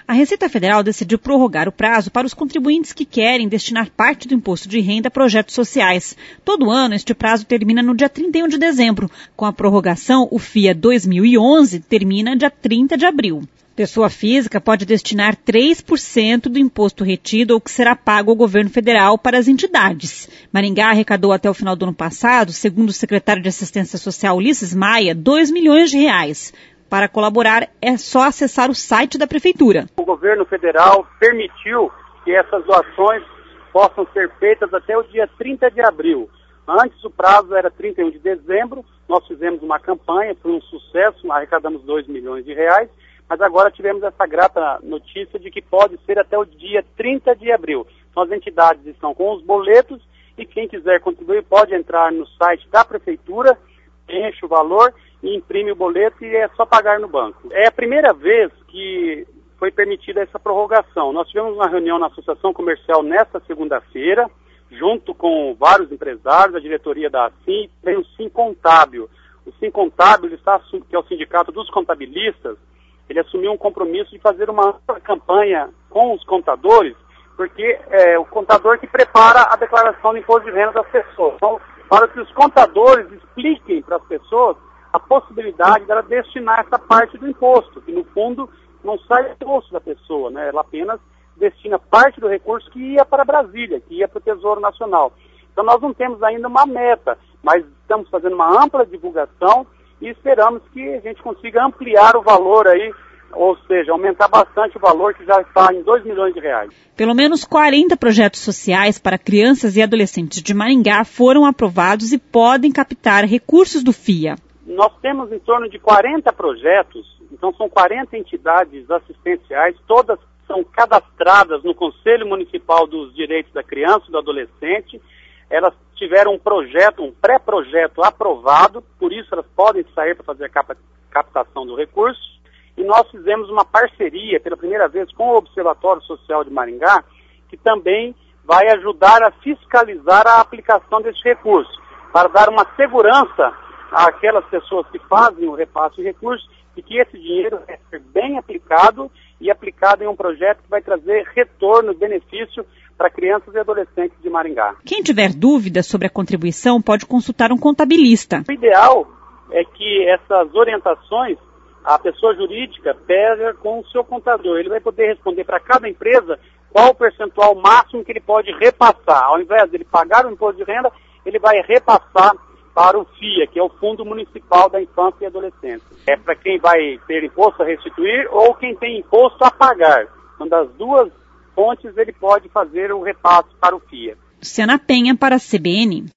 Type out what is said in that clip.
A Receita Federal decidiu prorrogar o prazo para os contribuintes que querem destinar parte do imposto de renda a projetos sociais. Todo ano, este prazo termina no dia 31 de dezembro. Com a prorrogação, o FIA 2011 termina dia 30 de abril. Pessoa física pode destinar 3% do imposto retido ou que será pago ao governo federal para as entidades. Maringá arrecadou até o final do ano passado, segundo o secretário de Assistência Social Ulisses Maia, R$2 milhões. Para colaborar, é só acessar o site da Prefeitura. O governo federal permitiu que essas doações possam ser feitas até o dia 30 de abril. Antes o prazo era 31 de dezembro, nós fizemos uma campanha, foi um sucesso, arrecadamos R$2 milhões, mas agora tivemos essa grata notícia de que pode ser até o dia 30 de abril. Então as entidades estão com os boletos e quem quiser contribuir pode entrar no site da Prefeitura, enche o valor e imprime o boleto e é só pagar no banco. É a primeira vez que foi permitida essa prorrogação. Nós tivemos uma reunião na Associação Comercial nesta segunda-feira, junto com vários empresários, a diretoria da ASSIM, tem o Sincontábil. O Sincontábil, que é o sindicato dos contabilistas, ele assumiu um compromisso de fazer uma ampla campanha com os contadores, porque é o contador que prepara a declaração de imposto de renda das pessoas. Então, para que os contadores expliquem para as pessoas a possibilidade dela destinar essa parte do imposto, que no fundo não sai do imposto da pessoa, né? Ela apenas destina parte do recurso que ia para Brasília, que ia para o Tesouro Nacional. Então nós não temos ainda uma meta, mas estamos fazendo uma ampla divulgação e esperamos que a gente consiga ampliar o valor aí, ou seja, aumentar bastante o valor que já está em R$2 milhões. Pelo menos 40 projetos sociais para crianças e adolescentes de Maringá foram aprovados e podem captar recursos do FIA. Nós temos em torno de 40 projetos, então são 40 entidades assistenciais, todas são cadastradas no Conselho Municipal dos Direitos da Criança e do Adolescente. Elas tiveram um projeto, um pré-projeto aprovado, por isso elas podem sair para fazer a captação do recurso. E nós fizemos uma parceria, pela primeira vez, com o Observatório Social de Maringá, que também vai ajudar a fiscalizar a aplicação desse recurso, para dar uma segurança àquelas pessoas que fazem o repasse de recursos e que esse dinheiro vai ser bem aplicado e aplicado em um projeto que vai trazer retorno, benefício para crianças e adolescentes de Maringá. Quem tiver dúvidas sobre a contribuição pode consultar um contabilista. O ideal é que essas orientações a pessoa jurídica pega com o seu contador. Ele vai poder responder para cada empresa qual o percentual máximo que ele pode repassar. Ao invés de ele pagar o imposto de renda, ele vai repassar para o FIA, que é o Fundo Municipal da Infância e Adolescência. É para quem vai ter imposto a restituir ou quem tem imposto a pagar. Uma das duas fontes ele pode fazer o repasse para o FIA. Luciana Penha para a CBN.